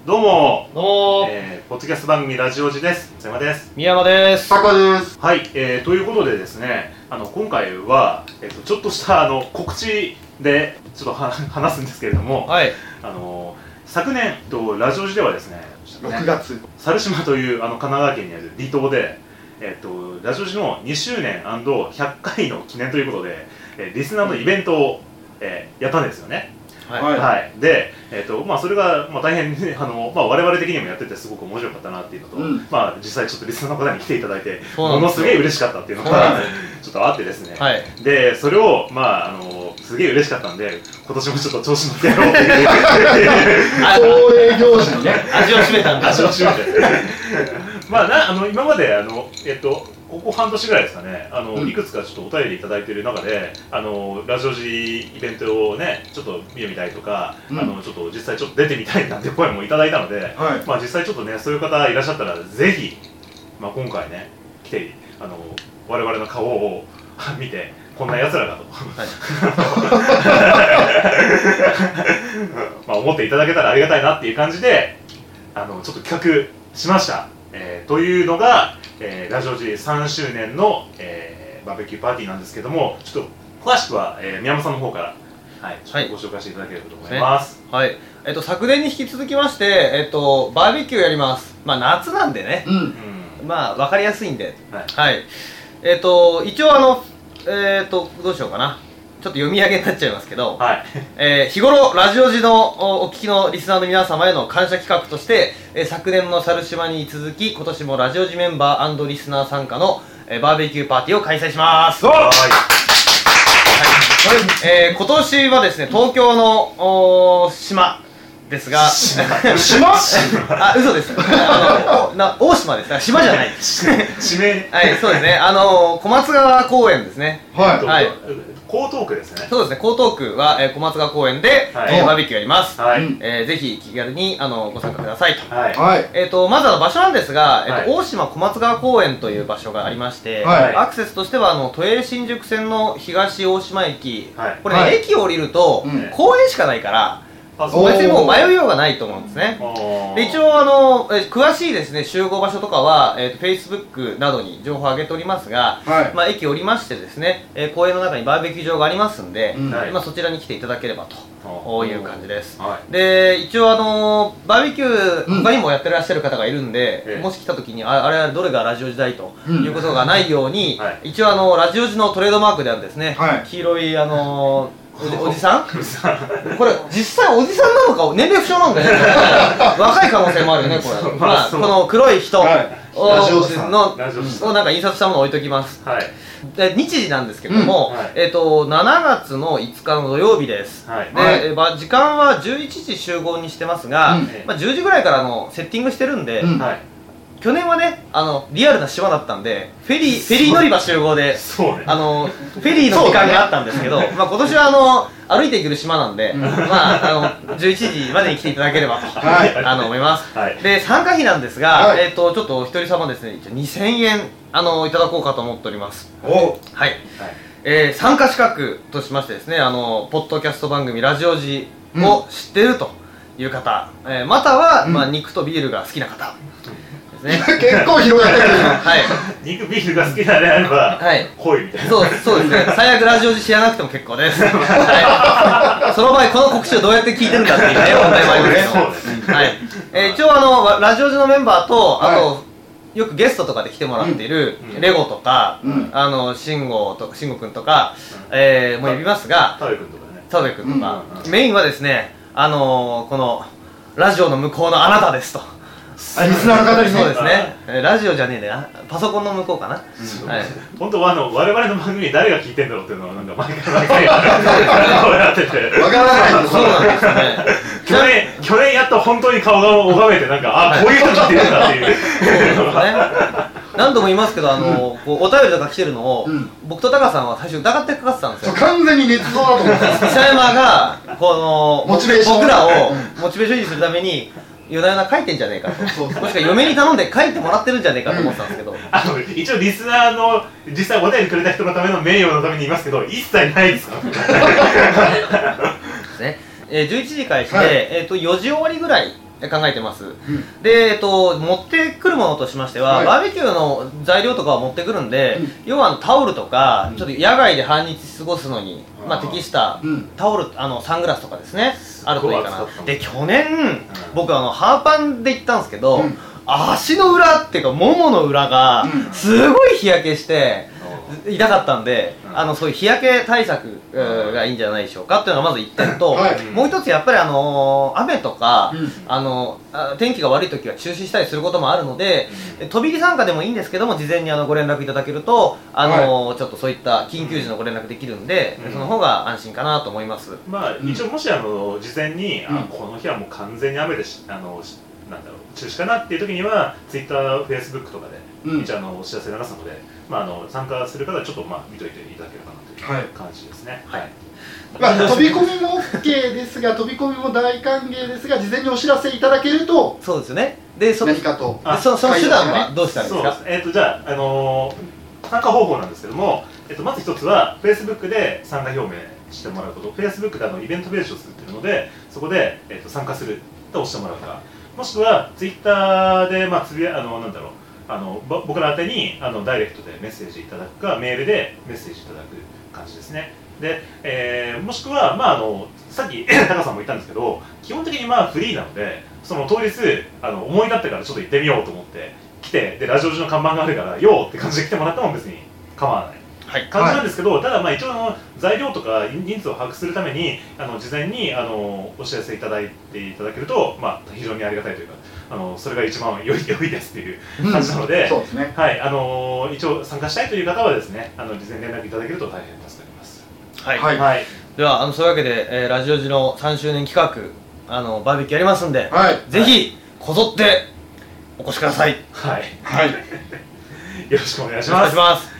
どうもどうもポッドキャスト番組ラジオジです。瀬山です。 宮山です。 坂です。 はい、ということでですね、今回は、ちょっとした告知でちょっと話すんですけれども、 はい、 昨年ラジオジではですね、 6月猿島という神奈川県にある離島で、ラジオジの2周年 &100 回の記念ということで、リスナーのイベントを、やったんですよね。 はいはい、で、それが、大変、ね、我々的にもやっててすごく面白かったなっていうのと、実際ちょっとリスナーの方に来ていただいてものすげえ嬉しかったっていうのがちょっとあってですね、 はい、 でそれを、すげえ嬉しかったんで今年もちょっと調子乗ってやろうっていう恒例行事にね味を占めたんだ。 味を占めて今までここ半年ぐらいですかね、いくつかちょっとお便りいただいている中で、ラジオジイベントをね、ちょっと見てみたいとか、ちょっと実際ちょっと出てみたいなんて声もいただいたので、 はい、 実際ちょっとね、そういう方いらっしゃったら、ぜひ、今回ね、来て、我々の顔を見て、こんな奴らだと、思っていただけたらありがたいなっていう感じで、ちょっと企画しました。というのが、ラジオジ3周年の、バーベキューパーティーなんですけども、ちょっと詳しくは、宮山さんの方から、ちょっとご紹介していただければと思います。 はい、昨年に引き続きまして、バーベキューやります。夏なんでね、分かりやすいんで、はい、一応どうしようかな。ちょっと読み上げになっちゃいますけど、日頃ラジオジのお聞きのリスナーの皆様への感謝企画として、昨年の猿島に続き今年もラジオジメンバー&リスナー参加の、バーベキューパーティーを開催します。今年はですね、東京の島ですが島嘘です大島です。島じゃない地名はい、そうですね、小松川公園ですね。 はい、 江東区ですね。 そうですね、江東区は、小松川公園で、バーベキューやります。ぜひ気軽にご参加くださいと。まず場所なんですが、大島小松川公園という場所がありまして、アクセスとしては都営新宿線の東大島駅、これね、駅を降りると公園しかないから別にもう迷いようがないと思うんですね。で一応詳しいですね集合場所とかは、Facebook などに情報を上げておりますが、駅降りましてですね、公園の中にバーベキュー場がありますんで、そちらに来ていただければという感じです。で一応バーベキュー他にもやってらっしゃる方がいるんで、もし来た時にあれはどれがラジオ時代ということがないように、一応ラジオ時のトレードマークであるですね、黄色いおじさんこれ実際おじさんなのか年齢不詳なんだよね若い可能性もあるよねこれこの黒い人をなんか印刷したものを置いときます。で日時なんですけども、7月の5日の土曜日です。で時間は11時集合にしてますが、10時ぐらいからセッティングしてるんで、去年はねリアルな島だったんでフェリー乗り場集合でフェリーの時間があったんですけど、今年は歩いていける島なんで11時までに来ていただければと思います。で参加費なんですが、ちょっとお一人様ですね2000円いただこうかと思っております。参加資格としましてですね、ポッドキャスト番組ラジオジを知っているという方、または肉とビールが好きな方結構広がってる肉ビールが好きなであれば濃いみたいな。 そうですね、最悪ラジオ時知らなくても結構です。その場合この告知をどうやって聞いてるんだっていうね問題もありますけど、一応ラジオ時のメンバーとあとよくゲストとかで来てもらっているレゴとか慎吾くんとかも呼びますが、田辺くんとかメインはですねこのラジオの向こうのあなたですと。 リスナーの方にね。 そうですね。ラジオじゃねえんだよな。パソコンの向こうかな。 本当は我々の番組誰が聞いてんだろうっていうのはなんか毎回やってて。 わからないんです。 そうなんですね。 去年やっと本当に顔が拝めてなんかこういう人聞いてるんだっていう。 何度も言いますけどお便りとか来てるのを僕とタカさんは最初疑ってかかってたんですよ。 完全に捏造だと思って。 久山が僕らをモチベーションにするために。夜な夜な書いてんじゃねえかと、もしくは嫁に頼んで書いてもらってるんじゃねえかと思ってたんですけど、 一応リスナーの実際お便りくれた人のための名誉のために言いますけど一切ないですからね。 11時開始で、4時終わりぐらい考えてます、で、持ってくるものとしましては、バーベキューの材料とかは持ってくるんで、要はタオルとか、ちょっと野外で半日過ごすのに、適したタオル、サングラスとかですね、あるといいかな。で、去年、僕ハーパンで行ったんですけど、足の裏っていうかももの裏がすごい日焼けして痛かったんで、そういう日焼け対策がいいんじゃないでしょうかっていうのがまず1点と、もう一つやっぱり雨とか天気が悪い時は中止したりすることもあるので、飛び入り参加でもいいんですけども、事前にご連絡いただけるとちょっとそういった緊急時のご連絡できるんで、その方が安心かなと思います。 一応もし事前にこの日はもう完全に雨でなんだろう中止かなっていう時には Twitter、Facebook とかで一応お知らせ流すので、参加する方はちょっと見といていただければなという感じですね。 飛び込みも OK ですが、飛び込みも大歓迎ですが、事前にお知らせいただけると。 そうですよね。で、 何かとその手段はどうしたらいいですか？ じゃあ、参加方法なんですけども、まず一つは Facebook で参加表明してもらうこと。 Facebook でイベントページを作っているので、そこで、参加すると押してもらうか、もしくは Twitter でつぶやなんだろう、僕ら宛てにダイレクトでメッセージいただくか、メールでメッセージいただく感じですね。で、もしくは、さっきタカさんも言ったんですけど、基本的にフリーなので、その当日思い立ってからちょっと行ってみようと思って来て、でラジオ時の看板があるからよーって感じで来てもらっても別に構わない感じなんですけど、ただ一応材料とか人数を把握するために事前にお知らせいただいていただけると、非常にありがたいというか、それが一番良いですっていう感じなので、 そうですね。 はい、一応参加したいという方はですね、事前連絡いただけると大変助かります。 はい。ではそういうわけで、ラジオ時の3周年企画バーベキューやりますんで、ぜひこぞってお越しください。 はい。よろしくお願いします。